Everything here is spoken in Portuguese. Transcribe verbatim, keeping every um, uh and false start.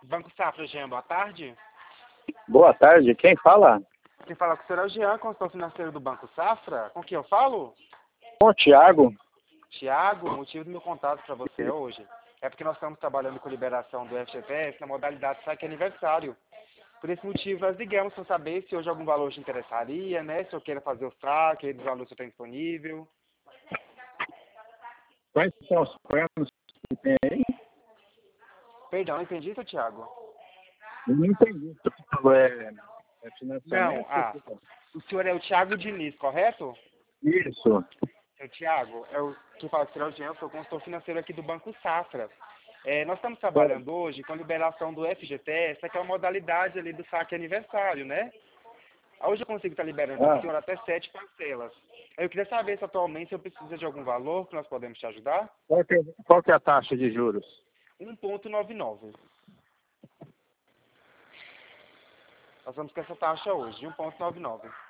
Banco Safra, Jean, boa tarde. Boa tarde, quem fala? Quem fala com o senhor é o Jean, consultor financeiro do Banco Safra. Com quem eu falo? Com o Thiago. Tiago, o motivo do meu contato para você hoje é porque nós estamos trabalhando com liberação do F G T S na modalidade saque aniversário. Por esse motivo, nós ligamos para saber se hoje algum valor te interessaria, né? Se eu queira fazer o saque, dos valores que tem disponível. Quais são os planos que tem aí? Perdão, não entendi, seu Tiago? Eu não entendi. Você falou, é, é financiamento? Não, ah, o senhor é o Tiago Diniz, correto? Isso. Seu Tiago, é o que fala que será o Jean, eu sou consultor financeiro aqui do Banco Safra. É, nós estamos trabalhando hoje com a liberação do F G T S, que é a modalidade ali do saque aniversário, né? Hoje eu consigo estar liberando para Ah, o senhor até sete parcelas. Eu queria saber se atualmente o senhor precisa de algum valor que nós podemos te ajudar. qual, que é, qual que é a taxa de juros? um ponto noventa e nove. Nós vamos com essa taxa hoje, de um ponto noventa e nove.